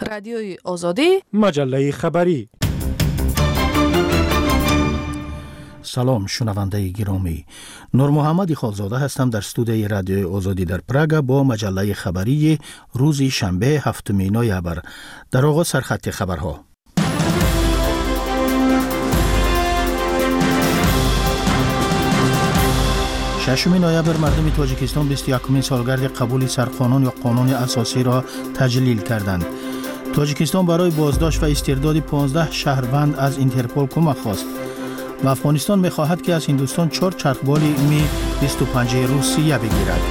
رادیوی آزادی، مجله خبری. سلام شنونده گرامی، نور محمد خالزاده هستم در استودیوی رادیوی آزادی در پراگ با مجله خبری روز شنبه 7 نوامبر. در آغاز سرخط خبرها. 6 نوامبر مردم تاجیکستان 21 سالگرد قبول سرقانون یا قانون اساسی را تجلیل کردند. تاجیکستان برای بازداشت و استرداد 15 شهروند از اینترپل کمک خواست. و افغانستان می‌خواهد که از هندوستان 4 چرخبال می 25 روسیه بگیرد.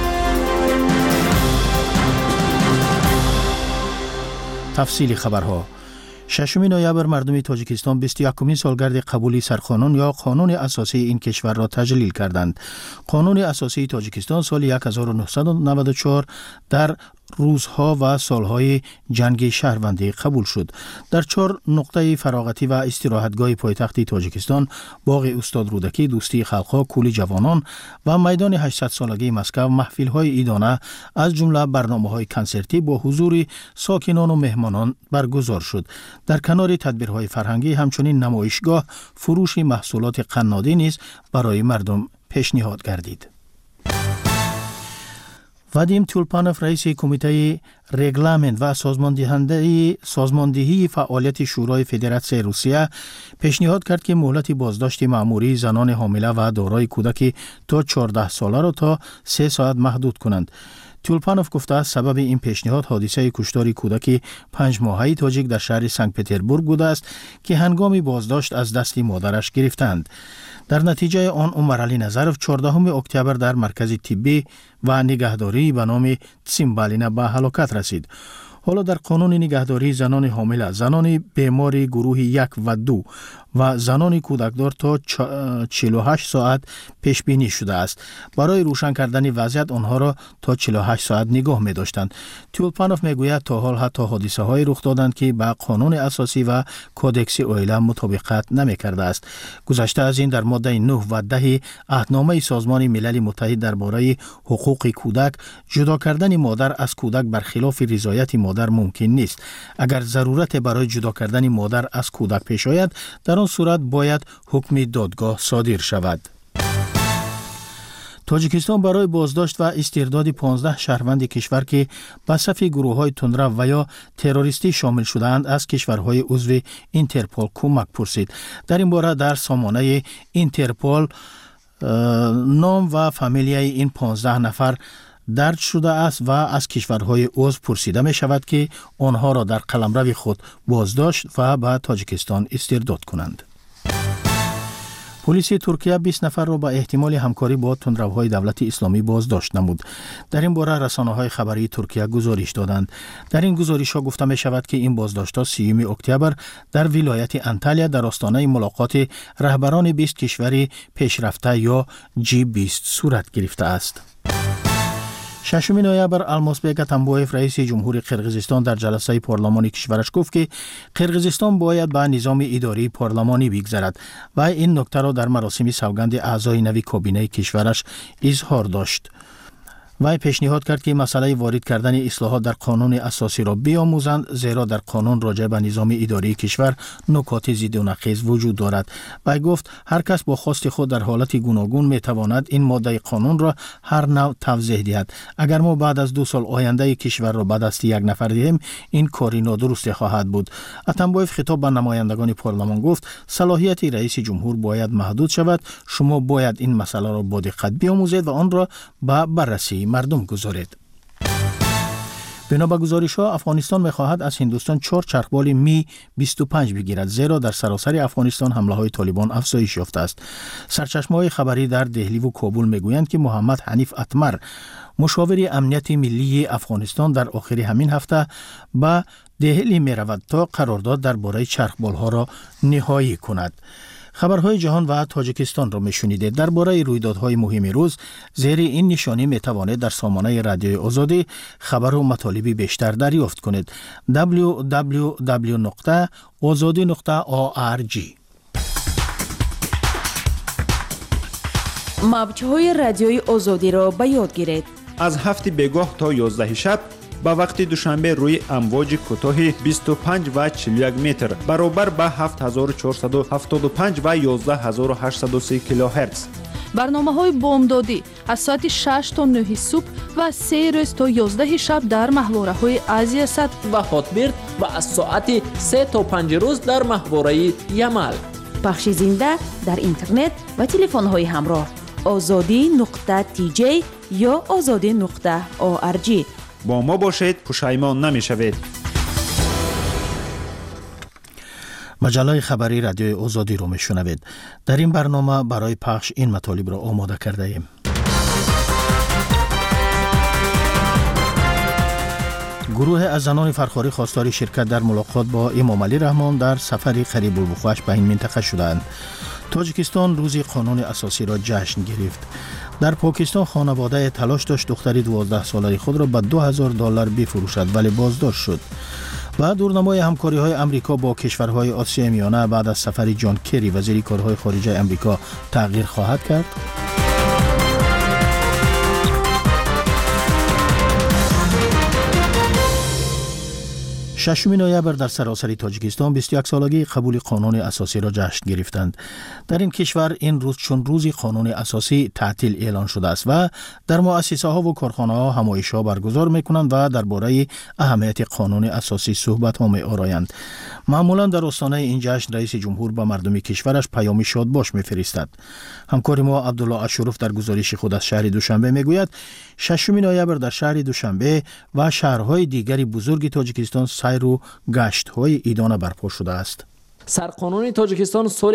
تفصیل خبرها. 6 نوامبر مردم تاجیکستان 21 سالگرد قبول سرقانون یا قانون اساسی این کشور را تجلیل کردند. قانون اساسی تاجیکستان سال 1994 در روزها و سالهای جنگ شهروندی قبول شد. در 4 نقطه فراغتی و استراحتگاه پایتخت تاجیکستان، باغ استاد رودکی، دوستی خلقها، کولی جوانان و میدان 800 سالگی مسکو محفل‌های عیدانه از جمله برنامه‌های کنسرتی با حضور ساکنان و مهمانان برگزار شد. در کنار تدبیرهای فرهنگی همچنین نمایشگاه فروش محصولات قنادی نیز برای مردم پیشنهاد گردید. وادیم تولپانوف رئیس کمیته رگلامنت و سازماندهی فعالیت شورای فدراسیون روسیه پیشنهاد کرد که مهلت بازداشت مأموری زنان حامله و دارای کودک تا 14 ساله را تا 3 ساعت محدود کنند. تولپانوف گفته است سبب این پیشنهاد حادثه کشتار کودک 5 ماهه تاجیک در شهر سنت پترزبورگ بوده است که هنگام بازداشت از دست مادرش گرفتند. در نتیجه آن عمر علی نظرف 14 اکتبر در مرکز طبی و نگهداری به نام تسیمبالینا به هلاکت رسید. حالا در قانون نگهداری زنان حامله، زنان بیمار گروه 1 و 2 و زنان کودکدار تا 48 ساعت پیش بینی شده است. برای روشن کردن وضعیت آنها را تا 48 ساعت نگاه می داشتند. تولپانوف می گوید تا حال حتی حادثه های رخ دادند که با قانون اساسی و کودکس اویله مطابقت نمی کرده است. گذشته از این در ماده 9 و 10 عهدنامه سازمان ملل متحد درباره حقوق کودک جدا کردن مادر از کودک برخلاف رضایت مادر ممکن نیست. اگر ضرورت برای جدا کردن مادر از کودک پیش آید، در آن صورت باید حکم دادگاه صادر شود. تاجیکستان برای بازداشت و استرداد 15 شهروند کشور که به صف گروه‌های تندرو و یا تروریستی شامل شده‌اند از کشورهای عضو اینترپل کمک پرسید. در این باره در سامانه اینترپل نام و فامیلیای این 15 نفر درج شده است و از کشورهای عضو پرسیده می شود که آنها را در قلمرو خود بازداشت و به تاجیکستان استرداد کنند. پلیس ترکیه 20 نفر را به احتمال همکاری با تندروهای دولت اسلامی بازداشت نمود. در این باره رسانه‌های خبری ترکیه گزارش دادند. در این گزارش‌ها گفته می شود که این بازداشت‌ها 30 اکتبر در ولایت انتالیا در آستانه ملاقات رهبران 20 کشور پیشرفته یا G20 صورت گرفته است. 6 نوامبر المازبек атамбоев رئیس جمهوری قرقیزستان در جلسه پارلمانی کشورش گفت که قرقیزستان باید به نظام اداری پارلمانی بگذرد و این نکته را در مراسم سوگند اعضای نوی کابینه کشورش اظهار داشت. وی پیشنهاد کرد که مسئله وارد کردن اصلاحات در قانون اساسی را بیاموزند، زیرا در قانون راجع به نظام اداری کشور نکات ضد و نقیض وجود دارد. وی گفت هر کس با خواست خود در حالت گوناگون میتواند این ماده قانون را هر نوع توضیح دهد. اگر ما بعد از 2 سال آینده کشور را به دست یک نفر دهیم، این کاری نادرست خواهد بود. اتمبایف خطاب به نمایندگان پارلمان گفت صلاحیت رئیس جمهور باید محدود شود. شما باید این مسئله را با دقت بیاموزید و آن را به بررسی مردم گذارید. بنا به گزارش‌ها افغانستان می‌خواهد از هندوستان 4 چرخبال می 25 بگیرد، زیرا در سراسر افغانستان حمله‌های طالبان افزایش یافته است. سرچشمه‌های خبری در دهلی و کابل می‌گویند که محمد حنیف اتمر، مشاور امنیت ملی افغانستان، در آخر همین هفته به دهلی می‌رود تا قرارداد درباره چرخبال‌ها را نهایی کند. خبرهای جهان و تاجیکستان را میشنیدید. درباره رویدادهای مهم روز زیر این نشانی میتوانید در سامانه رادیوی آزادی خبر و مطالب بیشتر دریافت کنید. www.azadi.org. موج‌های رادیوی آزادی را به یاد گیرید. از 7 بگاه تا 11 شب با وقت دوشنبه روی امواج کوتاه 25 و 41 متر برابر به 7475 و 11830 کیلوهرتز. برنامه‌های بامدادی از ساعت 6 تا 9 صبح و 3 روز تا 11 شب در ماهواره‌های آسیا سد و هاتبرد و از ساعت 3 تا 5 روز در ماهواره یمل. پخش زنده در اینترنت و تلفن‌های همراه azadi.tj یا azadi.org. با ما باشید، پشیمان نمی‌شوید. مجله خبری رادیوی آزادی رو میشنوید. در این برنامه برای پخش این مطالب را آماده کرده ایم. گروه از زنان فرخاری خواستار شرکت در ملاقات با امام علی رحمان در سفری قریب الوقوعش به این منطقه شدند. تاجیکستان روز قانون اساسی را جشن گرفت. در پاکستان خانواده تلاش داشت دختری 12 ساله خود را به $2000 بفروشد ولی بازداشت شد. و دورنمای همکاری‌های امریکا با کشورهای آسیای میانه بعد از سفر جان کری وزیر کارهای خارجه امریکا تغییر خواهد کرد. ششم نوامبر در سراسر تاجیکستان 21 سالگی قبول قانون اساسی را جشن گرفتند. در این کشور این روز چون روز قانون اساسی تعطیل اعلان شده است و در مؤسسه ها و کارخانه ها همایش ها برگزار میکنند و درباره اهمیت قانون اساسی صحبت ها می آرایند. معمولا در آستانه این جشن رئیس جمهور به مردم کشورش پیامی شادباش میفرستد. همکار ما عبدالله اشرف در گزارش خود از شهر دوشنبه میگوید 6 نوامبر در شهر دوشنبه و شهرهای دیگری بزرگ تاجیکستان سیر و گشت‌های عیدانه برپا شده است. سرقانون تاجیکستان سال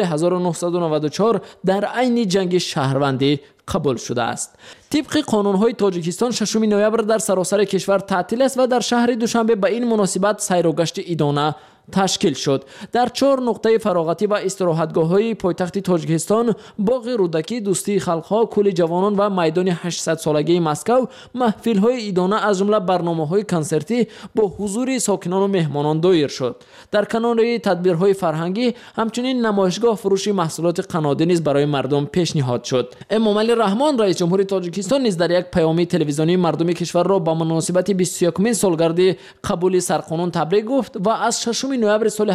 1994 در عین جنگ شهروندی قبول شده است. طبق قانون‌های تاجیکستان 6 نوامبر در سراسر کشور تعطیل است و در شهر دوشنبه به این مناسبت سیر و گشت عیدانه تشکیل شد. در 4 نقطه فراغتی و استراحتگاه‌های پایتخت تاجیکستان، باغ رودکی، دوستی خلق‌ها، کوی جوانان و میدان 800 سالگی مسکو محفل‌های عیدانه از جمله برنامه‌های کنسرتی با حضور ساکنان و مهمانان دایر شد. در کنار تدبیرهای فرهنگی همچنین نمایشگاه فروش محصولات قنادی نیز برای مردم پیشنهاد شد. امام علی رحمان رئیس جمهور تاجیکستان نیز در یک پیام تلویزیونی مردم کشور را با مناسبت 21مین سالگرد قبول سرقانون تبریک گفت و از 6 نوامبر سال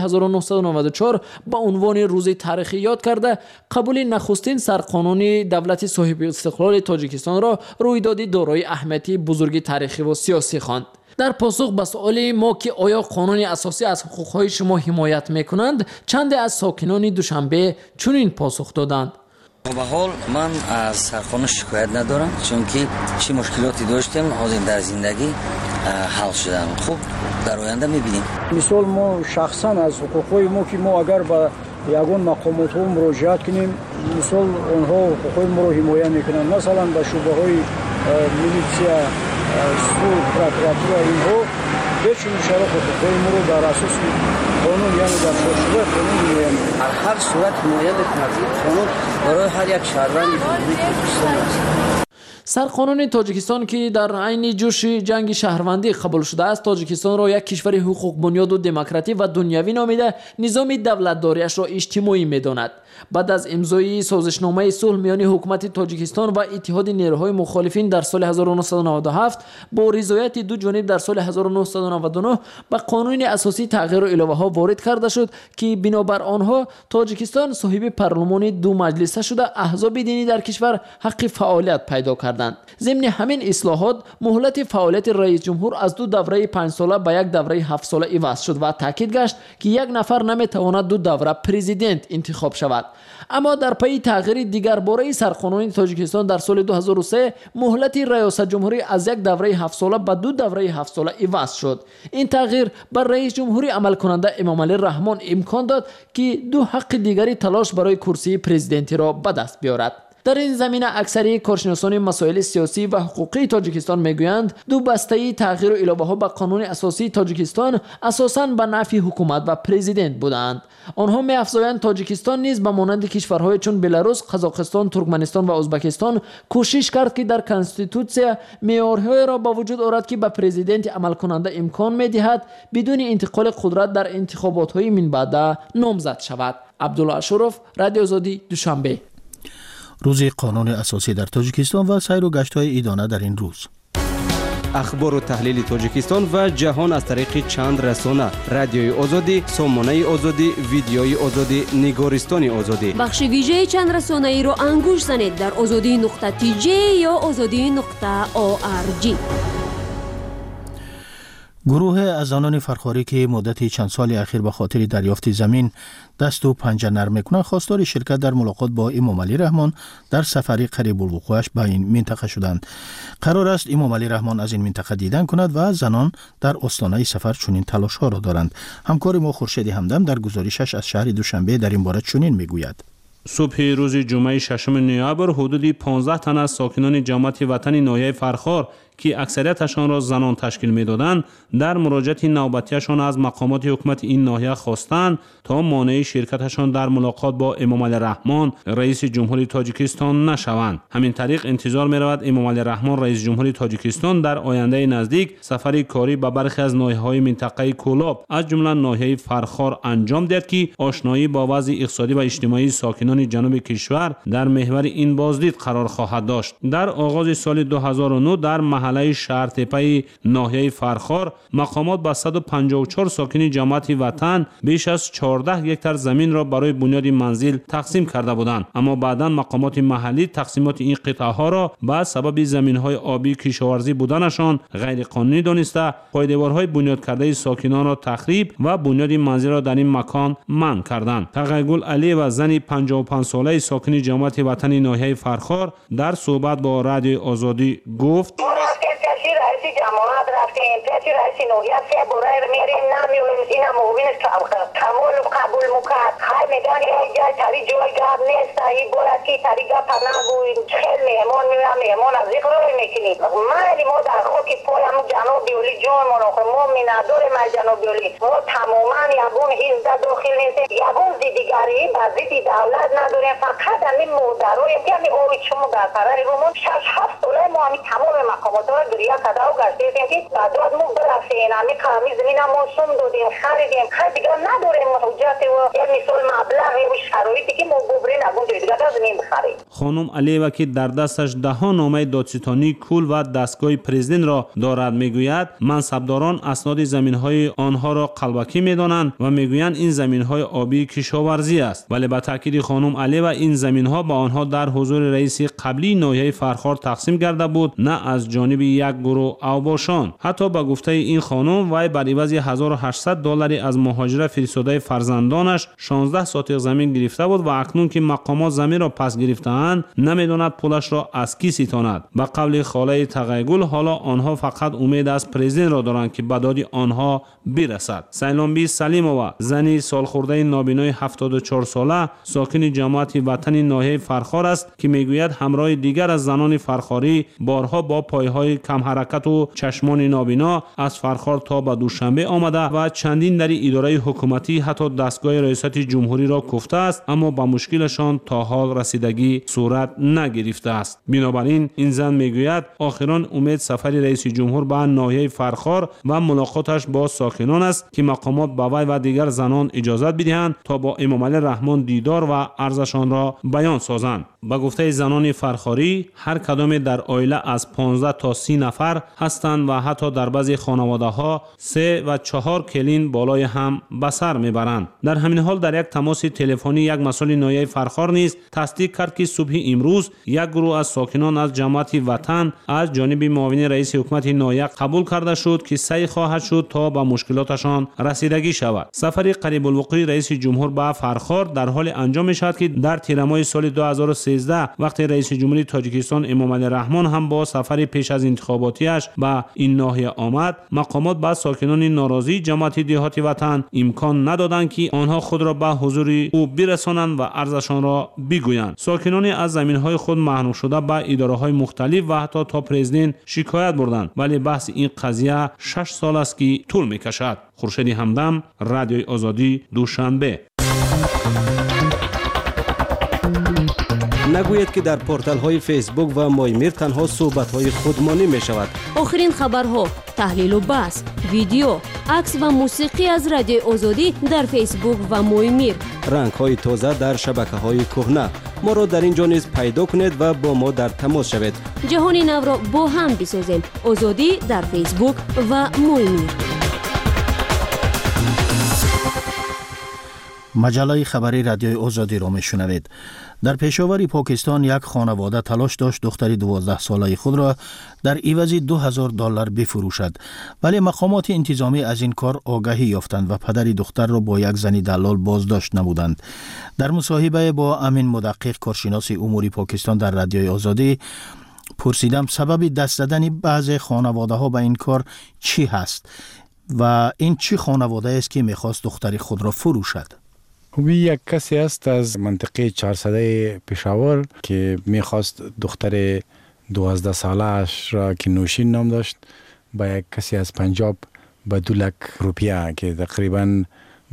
1994 با عنوان روز تاریخی یاد کرده قبول نخستین سرقانونی دولت صاحب استقلال تاجیکستان را رویدادی دارای اهمیت بزرگ تاریخی و سیاسی خواند. در پاسخ به سؤال ما که آیا قانون اساسی از حقوقهای شما حمایت میکنند، چند از ساکنان دوشنبه چنین پاسخ دادند. به حال من از سرقانون شکایت ندارم، چون که چه مشکلاتی داشتیم حاضر در زندگی حل شدن. خوب در آینده میبینیم. مثال ما شخصا از حقوقهای ما که ما اگر به یگان مقامات ها مراجعت کنیم، مثال اونها حقوقهای ما رو حمایت میکنن. مثلا به شعبه های میلیسیا، سود، پروکراتور اینها بهشون اشاره حقوقهای ما رو در اساس قانون یعنی در چارچوب قانون حمایت میکنن. در هر صورت حمایت میکنن. قانون برای هر یک شهروند جمهوری تاجیکستان است. سرقانون تاجیکستان که در عین جوش جنگ شهروندی قبول شده است، تاجیکستان را یک کشور حقوق بنیاد و دموکراتی و دنیوی نامیده نظام دولتداریش را اجتماعی می‌داند. بعد از امضای سازشنامه صلح میان حکومت تاجیکستان و اتحاد نیروهای مخالفین در سال 1997 با رضایت دو جانب در سال 1999 به قانون اساسی تغییر و اضافه‌ها وارد کرده شد که بنابر آنها تاجیکستان صاحب پارلمان دو مجلسه شده احزاب دینی در کشور حق فعالیت پیدا کردند. ضمن همین اصلاحات مهلت فعالیت رئیس جمهور از 2 دوره 5 ساله به 1 دوره 7 ساله عوض شد و تاکید گشت که یک نفر نمیتواند 2 دوره پرزیدنت انتخاب شود. اما در پی تغییر دیگر باره سرقانون تاجیکستان در سال 2003 مهلت ریاست جمهوری از 1 دوره 7 ساله به 2 دوره 7 ساله عوض شد. این تغییر بر رئیس جمهوری عمل کننده امام علی رحمان امکان داد که 2 حق دیگری تلاش برای کرسی پرزیدنتی را به دست بیاورد. در این زمینه اکثری کارشناسان مسائل سیاسی و حقوقی تاجیکستان میگویند 2 بسته تغییر و اضافه‌ها به قانون اساسی تاجیکستان اساساً به نفع حکومت و پرزیدنت بودند. آنها می‌افزایند تاجیکستان نیز به مانند کشورهای چون بلاروس، قزاقستان، ترکمنستان و ازبکستان کوشش کرد که در کنستیتوسیه معیارهایی را با وجود آورد که به پرزیدنت عمل کننده امکان می‌دهد بدون انتقال قدرت در انتخابات‌های من بعد نامزد شود. عبدالله اشرف، رادیو آزادی، دوشنبه. روز قانون اساسی در تاجیکستان و سیر و گشت‌های عیدانه در این روز. اخبار و تحلیل تاجیکستان و جهان از طریق چند رسانه: رادیوی آزادی، سامانه آزادی، ویدیوی آزادی، نگارستان آزادی. بخش ویژه چند رسانه ای رو انگوش زنید در azadi.tj یا azadi.org. گروه از زنان فرخاری که مدت چند سال اخیر به خاطر دریافت زمین دست و پنجه نرم میکنند خواستار شرکت در ملاقات با امام علی رحمان در سفری قریب الوقوعش به این منطقه شدند. قرار است امام علی رحمان از این منطقه دیدن کند و زنان در آستانه سفر چنین تلاش ها را دارند. همکار ما خورشید همدم در گزارشش از شهر دوشنبه در این باره چنین میگوید. صبح روز جمعه 6 نوامبر حدود 15 تن از ساکنان جماعت وطنی ناحیه فرخار که اکثریتشان را زنان تشکیل می‌دادند در مراجعت نوبتیشان از مقامات حکومت این ناحیه خواستند تا مانع شرکتشان در ملاقات با امام علی رحمان رئیس جمهوری تاجیکستان نشوند. همین طریق انتظار می‌رود امام علی رحمان رئیس جمهوری تاجیکستان در آینده نزدیک سفری کاری به برخی از ناحیه‌های منطقه کولاب از جمله ناحیه فرخار انجام دهد که آشنایی با وضع اقتصادی و اجتماعی ساکنان جنوب کشور در محور این بازدید قرار خواهد داشت. در آغاز سال 2009 در محله شهر تپه ناحیه فرخار مقامات با 154 ساکن جماعت وطن بیش از 14 هکتار زمین را برای بنیاد منزل تقسیم کرده بودند، اما بعدا مقامات محلی تقسیمات این قطعه ها را به سبب زمین های آبی کشاورزی بودنشان غیر قانونی دانسته پایدارهای بنیاد کرده ساکنان را تخریب و بنیاد منزل را در این مکان منع کردند. تقی‌گل علی و زنی 55 ساله ساکن جماعت وطن ناحیه فرخار در صحبت با رادیو آزادی گفت: جماعت رفتیم پیشی رئیسی نوعیت که برای میریم نمیوریم این هم مبینش کمال قبول مکرد خیلی میگن یک جای تری جای گرد نیست ای باید که تری گرد نگوید خیلی مهمان میرم مهمان از ذکر روی میکنید مالی ما در خاکی پایم جناب بیولی جان ما می نداریم از جناب بیولی ما تماما یگون هیزده داخل نیستیم یگون دیگری با زیدی دولت نداریم فقط همین مودرویم که همین آوی چون در فرای رو ما 6-7 ساله ما همین تمام مقامات را گریه کده و گشتیم که بعد ما برسیم همین قمی زمین هم موسوم دادیم خریدیم خیلی دیگر نداریم حجت و یه مثال مبلغ و شرایطی که ما ببرین نگون دیگر زمین بخریم. خانم علیوه که در دستش دهها نامه دادستانی کل و دستگاه پرزیدنت را دارد میگوید منصبداران اسناد زمین‌های آنها را قلبکی می‌دانند و میگویند این زمین‌های آبی کشاورزی است، ولی به تاکید خانم علیوه این زمین‌ها با آنها در حضور رئیس قبلی ناحیه فرخار تقسیم گردیده بود نه از جانب یک گروه اوباشان. حتی با گفته این خانم وی بر عوض $1800 از مهاجر فرستاده فرزندانش 16 سوتق زمین گرفته بود و اکنون که مقامات زمین را پس گرفته‌اند نمی‌داند پولش را از کی ستاند. به قول خاله تقی‌گل حالا آنها فقط امید از پرزیدنت را دارند که به داد آنها برسد. سیلانبی سلیمова زنی سالخورده نابینای 74 ساله ساکن جماعت وطن ناحیه فرخار است که میگوید همراه دیگر از زنان فرخاری بارها با پایهای کم حرکت و چشمان نابینا از فرخار تا به دوشنبه آمده و چندین در اداره حکومتی حتی دستگاه ریاست جمهوری را کوفته است، اما با مشکلشان تا حال رسیدگی صورت نگرفته است. بنابراین این زن میگوید آخران امید سفر رئیس جمهور به ناحیه فرخار و ملاقاتش با ساکنان است که مقامات به وی و دیگر زنان اجازت بدهند تا با امام علی رحمان دیدار و عرضشان را بیان سازند. با گفته زنان فرخاری هر کدام در عائله از 15 تا 30 نفر هستند و حتی در بعضی خانواده‌ها 3 و 4 کلین بالای هم به سر میبرند. در همین حال در یک تماس تلفنی یک مسئول ناحیه فرخار نیز تصدیق کرد که صبح امروز یک گروه از ساکنان از جماعت وطن از جانب معاون رئیس حکومت ناحیه قبول کرده شد که سعی خواهد شد تا به مشکلاتشان رسیدگی شود. سفر قریب الوقوع رئیس جمهور به فرخار در حال انجام می شود که در تیر ماه سال 2013 وقتی رئیس جمهوری تاجیکستان امام علی رحمان هم با سفر پیش از انتخاباتیش به این ناحیه آمد، مقامات با ساکنان ناراضی جماعت دهات وطن امکان ندادند که آنها خود را به حضور او برسانند و عرضشان را بگویند. ساکنان از زمین‌های خود محروم شده به اداره‌های مختلف و حتی تا پرزیدنت شکایت بردند، ولی بحث این قضیه 6 سال است که طول می‌کشد. خورشید همدم، رادیوی آزادی، دوشنبه. نگوید که در پورتال های فیسبوک و مایمیر تنها صحبت های خودمانی می شود. آخرین خبرها، تحلیل و بحث، ویدیو، عکس و موسیقی از رادیو آزادی در فیسبوک و مایمیر. رنگ های تازه در شبکه های کهنه. ما را در اینجا نیز پیدا کنید و با ما در تماس شوید. جهان نو را با هم بسازیم. آزادی در فیسبوک و مایمیر. مجله خبری رادیوی آزادی را میشنوید. در پیشاور پاکستان یک خانواده تلاش داشت دختری 12 ساله خود را در عوض $2000 بفروشد، ولی مقامات انتظامی از این کار آگاهی یافتند و پدر دختر را با یک زن دلال بازداشت نمودند. در مصاحبه با امین مدقق، کارشناس امور پاکستان در رادیوی آزادی، پرسیدم سبب دست زدن بعضی خانواده ها به این کار چی هست و این چی خانواده است که میخواست دختری خود را فروشد. وی یک کسی است از منطقه 400 پشاور که میخواست دختر 12 ساله اش را که نوشین نام داشت با یک کسی از پنجاب به 2 لک روپیه که تقریبا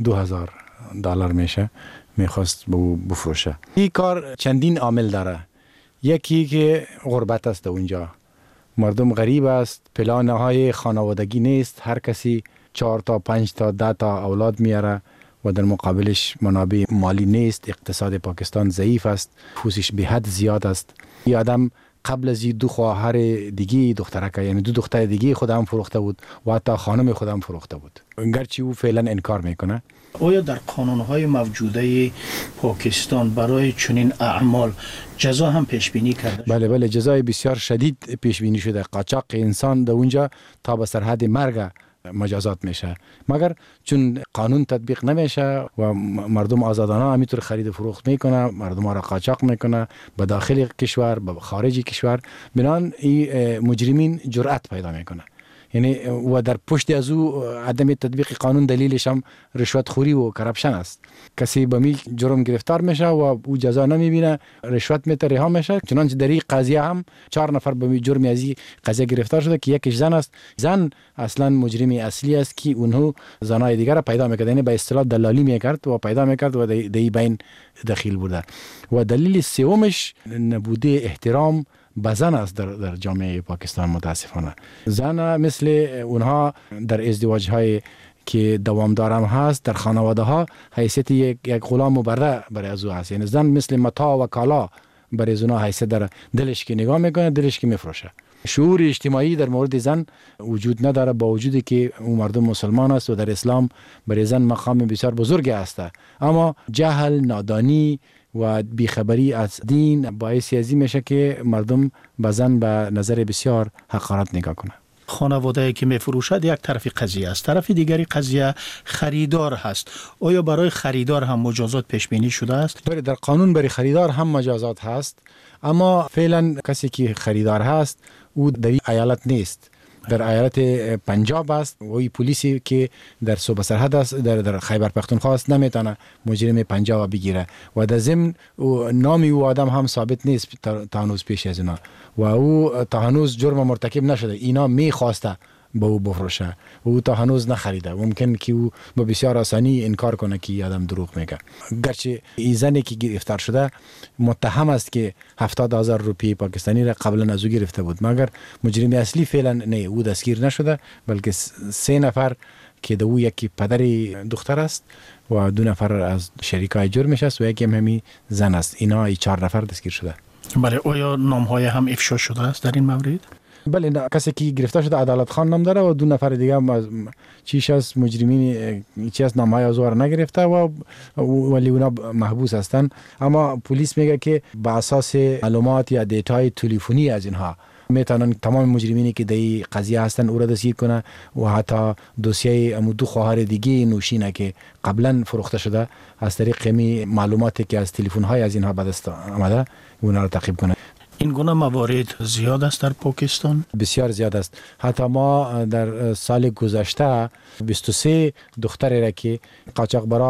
$2000 میشه میخواست بفروشه. این کار چندین عامل داره. یکی که غربت است اونجا، مردم غریب است، پلانه های خانوادگی نیست، هر کسی 4 تا 5 تا 10 تا اولاد میاره و در مقابلش منابع مالی نیست. اقتصاد پاکستان ضعیف است، فوسش به حد زیاد است. این آدم قبل از 2 خواهر دیگه دخترک، یعنی 2 دختر دیگه خودم فروخته بود و حتی خانم خودم فروخته بود، گرچه او فعلا انکار میکنه. آیا در قانون‌های موجوده پاکستان برای چنین اعمال جزا هم پیش بینی کرده؟ بله جزای بسیار شدید پیش بینی شده. قاچاق انسان در اونجا تا به سرحد مرگ مجازات میشه، مگر چون قانون تطبیق نمیشه و مردم آزادانه همینطور خرید و فروخت میکنه، مردم ها را قاچاق میکنه به داخل کشور به خارج کشور، بنان این مجرمین جرأت پیدا میکنه. یعنی و در پشت از او عدم تطبیق قانون دلیلش هم رشوت خوری و کرپشن است. کسی به می جرم گرفتار میشه و او جزا نمیبینه، رشوت میته، رها میشه. چنانچه در این قضیه هم 4 نفر به می جرم از این قضیه گرفتار شده که یکیش زن است. زن اصلا مجرم اصلی است که اونها زنای دیگر را پیدا میکرد، یعنی به اصطلاح دلالی میکرد و پیدا میکرد و در بین دخیل بوده. و دلیل سومش نبوده احترام به زن است در جامعه پاکستان. متاسفانه زن مثل اونها در ازدواج های که دوامدار هم هست در خانواده ها حیثیت یک غلام و برده برای از او هست. یعنی زن مثل متاع و کالا برای از اونها حیثیت داره، دلش که نگاه میکنه دلش که میفروشه. شعور اجتماعی در مورد زن وجود نداره، با وجودی که اون مردم مسلمان است و در اسلام برای زن مقام بسیار بزرگی است، اما جهل، نادانی و بیخبری از دین باعث ازی میشه که مردم به زن به نظر بسیار حقارت نگاه کنه. خانواده که میفروشد یک طرف قضیه است، طرف دیگری قضیه خریدار هست. آیا برای خریدار هم مجازات پیش بینی شده است؟ بله، در قانون برای خریدار هم مجازات هست، اما فعلا کسی که خریدار هست او در ایالت نیست، در ایالت پنجاب است و این پلیسی که در صوبه سرحد است در خیبر پختونخوا است نمیتونه مجرم پنجاب بگیره و در ضمن نام او آدم هم ثابت نیست تا هنوز پیش از اینا و او تا هنوز جرم مرتکب نشده. اینا میخواسته به او بفروشه و او تا هنوز نخریده. ممکن که او با بسیار آسانی انکار کنه که آدم دروغ میگه، گرچه این زنی که گرفتار شده متهم است که 70,000 روپیه پاکستانی را قبلا از او گرفته بود، مگر مجرم اصلی فعلا نه، او دستگیر نشده، بلکه 3 نفر که دو او یکی پدر دختر است و 2 نفر از شریکای جرمش است و یکی هم همین زن است. اینا 4 نفر دستگیر شده. بله، آیا نام‌های هم افشا شده است در این مورد؟ بله، کسی که گرفتار شده عدالت خان نام داره و 2 نفر دیگه هم چیش از مجرمین چی از نامهای ازوار نگرفته و ولی اونا محبوس هستن. اما پلیس میگه که با اساس معلومات یا دیتای تلفنی از اینها میتونن تمام مجرمینی که در قضیه هستن او را دستگیر کنه و حتی دوسیه 2 خواهر دیگه نوشینه که قبلا فروخته شده از طریق معلوماتی که از تلفن‌های از اینها به دست آمده اونا را تعقیب کنه. این گونه موارد زیاد است در پاکستان؟ بسیار زیاد است. حتی ما در سال گذشته 23 دختری را که قاچاقبرا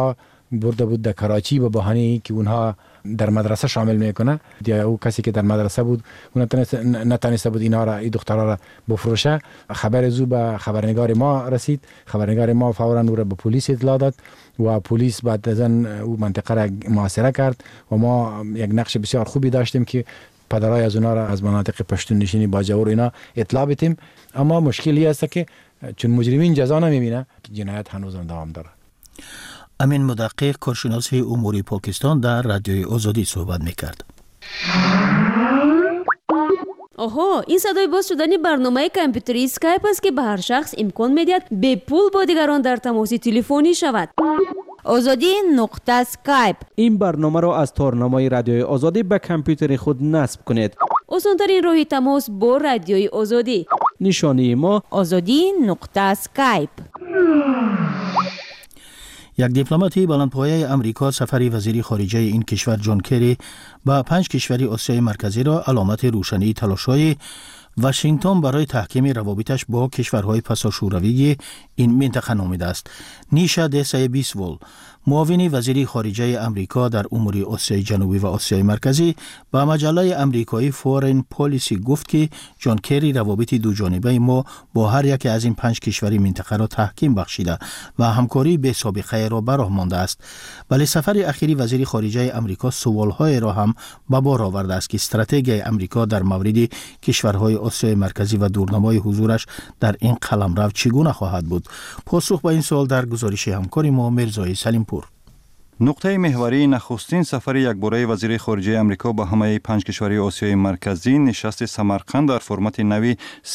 برده بود در کراچی به بهانه ای که اونها در مدرسه شامل میکنه یا او کسی که در مدرسه بود اون نتونسته بود اینا را این دخترها را بفروشه. خبر زو به خبرنگار ما رسید. خبرنگار ما فورا او را به پلیس اطلاع داد و پلیس بعد از آن او منطقه را محاصره کرد و ما یک نقش بسیار خوبی داشتیم که پدرای از اونا را از مناطق پشتون نشینی باجور اینا اطلاع بدیم. اما مشکلی است که چون مجرمین جزا نمیبینه جنایت هنوز دوام داره. امین مدقق کارشناس امور پاکستان در رادیوی آزادی صحبت میکرد. آها، این صدای باز شدن برنامه کامپیوتری اسکایپ است که به هر شخص امکان میدهد به پول با دیگران در تماس تلفنی شود. آزادی نقطه اسکایپ. این برنامه را از تارنمای رادیوی آزادی به کامپیوتر خود نصب کنید. آسان‌ترین راه تماس با رادیوی آزادی. نشانی ما آزادی نقطه اسکایپ. یک دیپلماتی بلندپایه امریکا سفر وزیر خارجه این کشور جان کری با 5 کشور آسیای مرکزی را علامت روشنی تلاش‌های واشنگتن برای تحکیم روابطش با کشورهای پساشوروی این منطقه نامیده است. نیشا دسای بیسول، معاون وزیر خارجه امریکا در امور آسیای جنوبی و آسیای مرکزی با مجله امریکایی فورین پالیسی گفت که جان کری روابط دو جانبه ما با هر یک از این 5 کشور منطقه را تحکیم بخشیده و همکاری به سابقه را براه مانده است. ولی سفر اخیری وزیر خارجه امریکا سوالهای را هم به بار آورده است که استراتژی امریکا در مورد کشورهای آسیای مرکزی و دورنمای حضورش در این قلمرو چگونه خواهد بود. پاسخ به این سوال در گزارش همکار ما مرزای سلیمپور. نقطه محوری نخستین سفر یکباره وزیر خارجه امریکا به همه 5 کشور آسیای مرکزی نشست سمرقند در فرمت نوی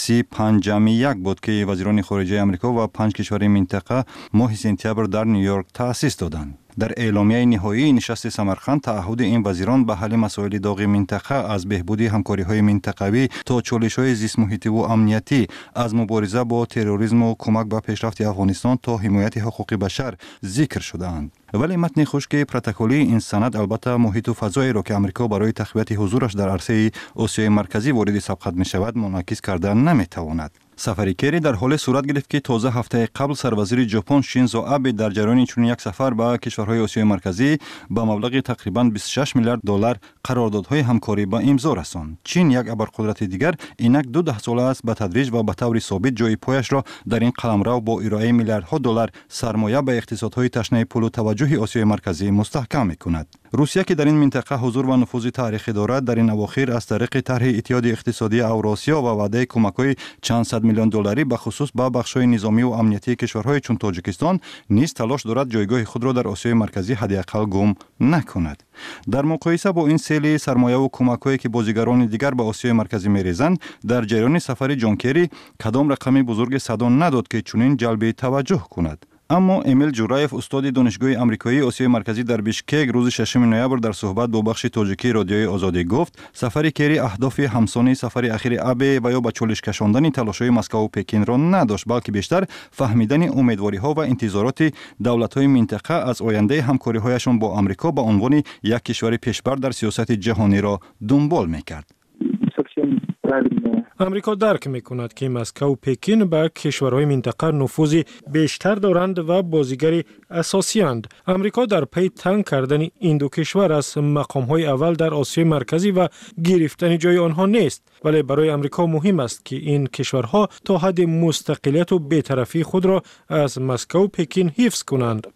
35+1 بود که وزیران خارجه امریکا و 5 کشور منطقه ماه سپتامبر در نیویورک تأسیس دادند. در اعلامیه نهایی نشست سمرقند تعهد این وزیران به حل مسائل داغ منطقه از بهبود همکاری‌های منطقوی تا چالش‌های زیست محیطی و امنیتی، از مبارزه با تروریسم و کمک به پیشرفت افغانستان تا حمایت حقوق بشر ذکر شدند. ولی متن خشک پروتکلی این سند البته محیط و فضایی را که امریکا برای تقویت حضورش در عرصه آسیای مرکزی وارد سبقت می‌شود منعکس کردن نمی‌تواند. سفر کری در حال صورت گرفت که تازه هفته قبل سروزیر ژاپن شینزو آبه در جریان چنین یک سفر به کشورهای آسیای مرکزی با مبلغ تقریباً 26 میلیارد دلار قراردادهای همکاری به امضا رساند. چین یک ابرقدرت دیگر اینک 12 ساله است به تدریج و به طور ثابت جای پایش را در این قلمرو با ارائه میلیاردها دلار سرمایه به اقتصادهای تشنه پول و توجه آسیای مرکزی مستحکم می‌کند. روسیه که در این منطقه حضور و نفوذ تاریخی دارد در این اواخر از طریق طرح اتحاد اقتصادی اوراسیا و وعده کمک‌های چند صد میلیون دلاری به خصوص به بخش‌های نظامی و امنیتی کشورهای چون تاجیکستان نیز تلاش دارد جایگاه خود را در آسیای مرکزی حداقل گم نکند. در مقایسه با این سیل سرمایه و کمک‌هایی که بازیگران دیگر به آسیای مرکزی می‌ریزند، در جریان سفر جان کری کدام رقم بزرگ صدا نداد که چنین جلب توجه کند. اما امیل جورایف استاد دانشگاه آمریکایی آسیای مرکزی در بیشکک روز 6 نوامبر در صحبت با بخش تاجیکی رادیوی آزادی گفت سفر کری اهداف همسانی سفر اخیر ابه و یا به چالش کشاندن تلاش‌های مسکو و پکین را نداشت، بلکه بیشتر فهمیدن امیدواری‌ها و انتظارات دولت‌های منطقه از آینده همکاری‌هایشان با آمریکا به عنوان یک کشور پیشبر در سیاست جهانی را دنبال می‌کرد. امریکا درک می‌کند که مسکو و پکین به کشورهای منطقه نفوذ بیشتر دارند و بازیگر اساسی اند. امریکا در پی تنگ کردن این دو کشور از مقام‌های اول در آسیای مرکزی و گرفتن جای آنها نیست، ولی برای امریکا مهم است که این کشورها تا حد مستقلیت و بی‌طرفی خود را از مسکو و پکین حفظ کنند.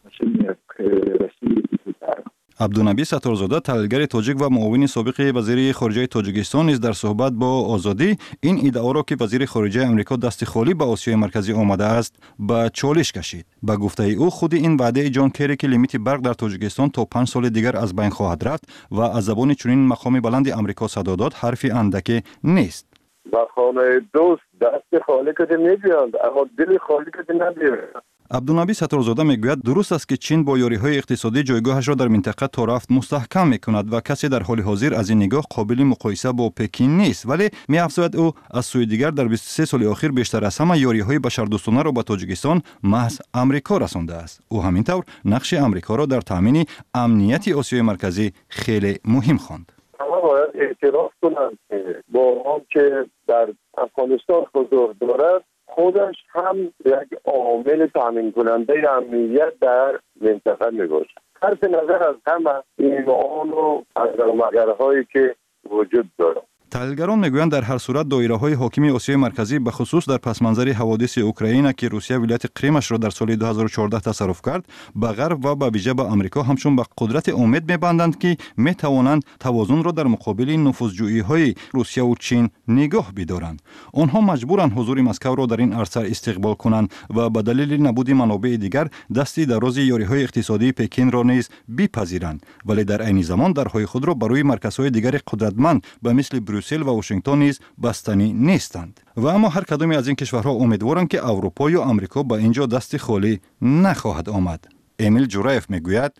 عبدالنبی ستارزاده تحلیلگر تاجیک و معاون سابق وزیر خارجه تاجیکستان نیز در صحبت با آزادی این ادعا را که وزیر خارجه امریکا دست خالی به آسیای مرکزی آمده است به چالش کشید. به گفته او خود این وعده جان کری که لیمیت برق در تاجیکستان تا 5 سال دیگر از بین خواهد رفت و از زبان چنین مقام بلند امریکا صدا داد حرفی اندکی نیست. با خانه دوست دست خالی کده نمیاد اما دل خالی کده نمیاد. عبدالنبی ستارزاده میگوید درست است که چین با یاری‌های اقتصادی جایگاهش را در منطقه تا رفت مستحکم میکند و کسی در حال حاضر از این نگاه قابل مقایسه با پکین نیست، ولی می‌افزاید او از سوی دیگر در 23 سال اخیر بیشتر از همه یاری‌های بشردوستانه را به تاجیکستان محض امریکا رسانده است. او همینطور نقش امریکا را در تامین امنیت آسیای مرکزی خیلی مهم خواند. باید اعتراف کنند که با هم که در افغانستان حضور دارد خودش هم یک عامل تامین کننده امنیت در منطقه میباشد. صرف نظر از همه ایمان و اگرمگرهایی که وجود داره. تحلیلگران میگویند در هر صورت دایره‌های حاکم آسیای مرکزی به خصوص در پس منظر حوادث اوکراین که روسیه ولایت کریمش را در سال 2014 تصرف کرد، به غرب و به ویژه به آمریکا همچون به قدرت امید می‌بندند که می‌توانند توازن را در مقابل نفوذجویی‌های روسیه و چین نگاه بدارند. آنها مجبورند حضور مسکو را در این عرصه استقبال کنند و به دلیل نبود منابع دیگر دستی دراز یاری‌های اقتصادی پکین را نیز بپذیرند، ولی در عین زمان درهای خود را برای مرکزهای دیگر قدرتمند به مثل بروسل و واشنگتن نیز بستنی نیستند. و اما هر کدام از این کشورها امیدوارند که اروپا یا آمریکا به اینجا دست خالی نخواهد آمد. امیل جورایف میگوید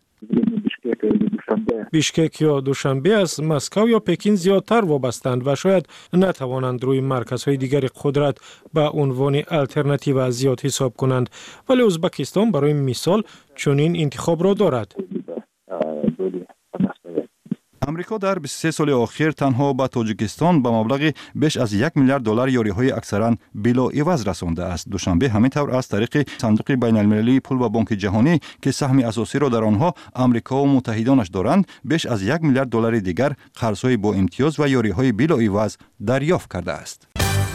بیشکک یا دوشنبه از مسکو یا پکین زیادتر وابستند و شاید نتوانند روی مرکزهای دیگر قدرت به عنوان الटरनेटिव زیاد حساب کنند، ولی ازبکستان برای مثال چنین انتخاب را دارد. امریکا در 23 سال اخیر تنها به تاجیکستان به مبلغ بیش از 1 میلیارد دلار یاریهای اکثرا بلا عوض رسانده است. دوشنبه همین طور از طریق صندوق بین المللی پول و بانک جهانی که سهم اساسی را در آنها امریکا و متحدانش دارند، بیش از 1 میلیارد دلار دیگر قرضهای با امتیاز و یاریهای بلا عوض دریافت کرده است.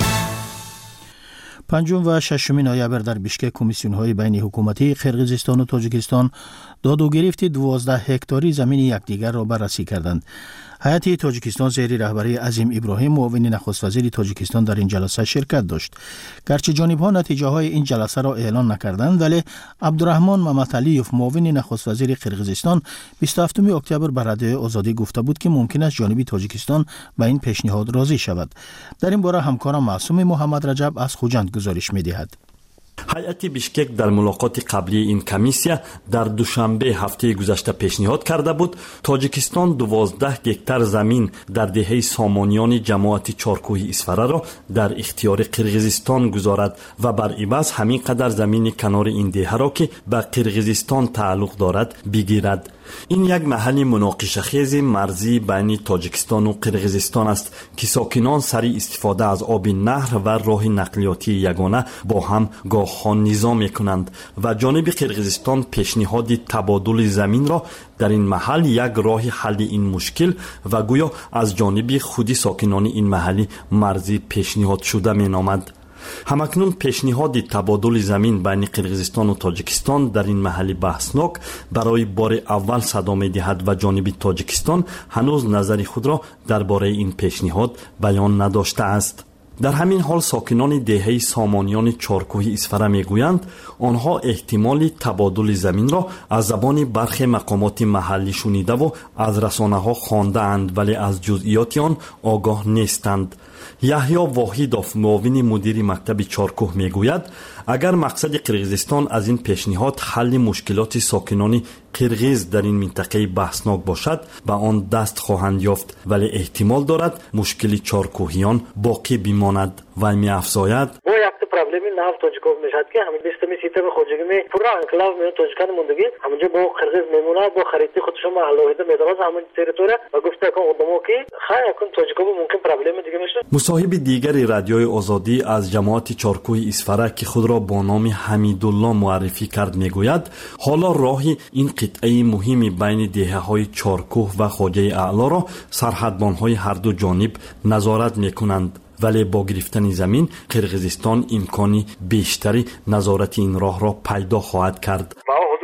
5 و 6 نوامبر در بیشکک کمیسیون‌های بین حکومتی قرقیزستان و تاجیکستان داد و گرفت 12 هکتاری زمین یکدیگر را بررسی کردند. هیئت تاجیکستان زیر رهبری عظیم ابراهیم معاون نخست وزیر تاجیکستان در این جلسه شرکت داشت. گرچه جانب‌ها نتیجه‌های این جلسه را اعلان نکردند، ولی عبدالرحمن ممتعلیوف معاون نخست وزیر قرقیزستان 27 اکتبر به رادیوی آزادی گفته بود که ممکن است جانب تاجیکستان به این پیشنهاد راضی شود. در این باره همکارم معصوم محمد رجب از خوجند گزارش می‌دهد. هیئت بیشکک در ملاقات قبلی این کمیسیا در دوشنبه هفته گذشته پیشنهاد کرده بود تاجیکستان 12 هکتار زمین در دهه سامانیان جماعت چارکوه اسفره را در اختیار قرقیزستان گذارد و بر عوض همین قدر زمین کنار این دهه را که به قرقیزستان تعلق دارد بگیرد. این یک محل مناقشه خیز مرزی بین تاجیکستان و قرقیزستان است که ساکنان سری استفاده از آب نهر و راه نقلیاتی یگانه با هم گاهان نظام میکنند و جانب قرقیزستان پیشنهاد تبادل زمین را در این محل یک راه حل این مشکل و گویا از جانب خودی ساکنان این محل مرزی پیشنهاد شده مینامد. همکنون پیشنهاد تبادل زمین بین قرقیزستان و تاجیکستان در این محل بحثناک برای بار اول صدا می‌دهد و جانب تاجیکستان هنوز نظر خود را درباره این پیشنهاد بیان نداشته است. در همین حال ساکنان دهه سامانیان چارکوه اسفره میگویند آنها احتمال تبادل زمین را از زبان برخی مقامات محلی شنیده و از رسانه‌ها خوانده‌اند، ولی از جزئیات آن آگاه نیستند. یحیی واحدوف معاون مدیر مکتب چارکوه میگوید اگر مقصد قرقیزستان از این پیشنهاد حل مشکلات ساکنان قرقیز در این منطقه بحثناک باشد به آن دست خواهند یافت، ولی احتمال دارد مشکل چارکوهیان باقی بماند و می‌افزاید проблеми нав тоҷиков мешад ки ҳамин бистами ситами хоҷигӣ пурра анклав меён тоҷикани мондагӣ ҳаминҷо бо қирғиз мемонад бо хариди худшон алоҳида медавад ҳамин территория ва гуфта кун одамо ки хай якун тоҷиков мумкин проблеми дига мешад. مصاحب دیگری رادیوی آزادی از جماعت چارکوه اسفره که خود را با نام حمیدالله معرفی کرد میگوید حالا راهی این قطعه مهمی بین دهه‌های چارکوه و خواجه اعلی را سرحدبان‌های هر دو جانب نظارت میکنند، ولی با گرفتن زمین قرقیزستان امکانی بیشتری نظارت این راه را پیدا خواهد کرد.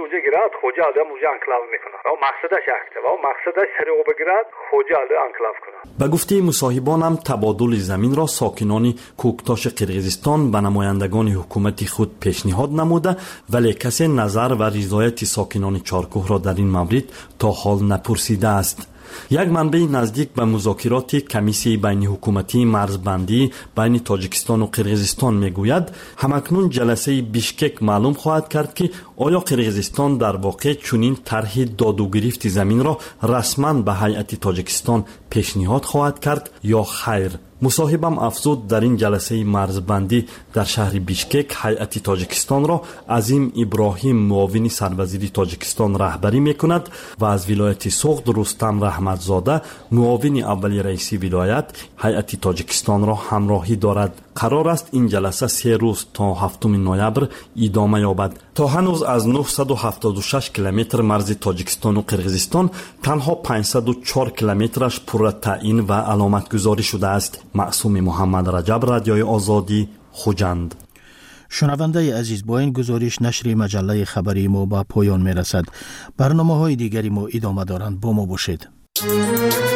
به گفته مصاحبانم تبادل زمین را ساکنان کوکتاش قرقیزستان به نمایندگان حکومت خود پیشنهاد نموده، ولی کسی نظر و رضایت ساکنان چارکوه را در این مورد تا حال نپرسیده است. یک منبع نزدیک به مذاکرات کمیسیون بین حکومتی مرزبندی بین تاجیکستان و قرقیزستان میگوید همکنون جلسه بیشکک معلوم خواهد کرد که آیا قرقیزستان در واقع چنین طرح داد و گرفت زمین را رسما به هیئت تاجیکستان پیشنهاد خواهد کرد یا خیر. مصاحبم افزود در این جلسه مرزبندی در شهر بیشکک هیئت تاجیکستان را عظیم ابراهیم معاون سروزیر تاجیکستان رهبری میکند و از ولایت سوغد رستم رحمتزاده معاون اول رئیس ولایت هیئت تاجیکستان را همراهی دارد. قرار است این جلسه 3 روز تا 7 نوامبر ادامه یابد. تا هنوز از 976 کیلومتر مرز تاجیکستان و قرقیزستان تنها 504 کیلومترش پر تعیین و علامت گذاری شده است. معصوم محمد رجب، رادیوی آزادی، خوجند. شنونده عزیز، با این گزارش نشر مجله خبری ما با پایان می رسد. برنامه های دیگری ما ادامه دارند. با ما باشید.